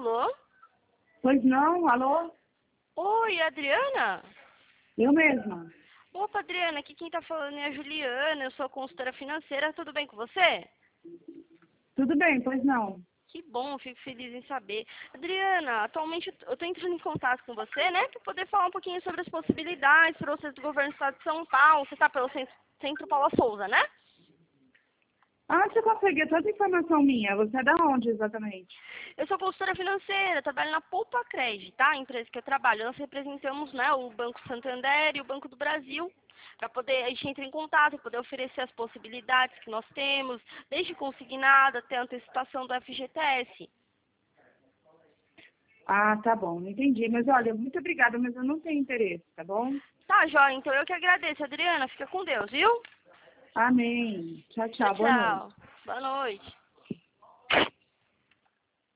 Alô? Pois não, alô? Oi, Adriana? Eu mesma. Opa, Adriana, aqui quem tá falando é a Juliana, eu sou consultora financeira, tudo bem com você? Tudo bem, pois não. Que bom, fico feliz em saber. Adriana, atualmente eu tô entrando em contato com você, né, para poder falar um pouquinho sobre as possibilidades para vocês do governo do estado de São Paulo. Você tá pelo Centro Paula Souza, né? Ah, você conseguiu toda a informação minha. Você é da onde exatamente? Eu sou consultora financeira, trabalho na Poupa Cred, tá? A empresa que eu trabalho. Nós representamos, né, o Banco Santander e o Banco do Brasil, para poder a gente entrar em contato, poder oferecer as possibilidades que nós temos, desde consignado até antecipação do FGTS. Ah, tá bom, entendi. Mas olha, muito obrigada, mas eu não tenho interesse, tá bom? Tá, joia, então eu que agradeço, Adriana. Fica com Deus, viu? Amém. Tchau, Tchau, tchau. Boa noite. tchau. Boa noite.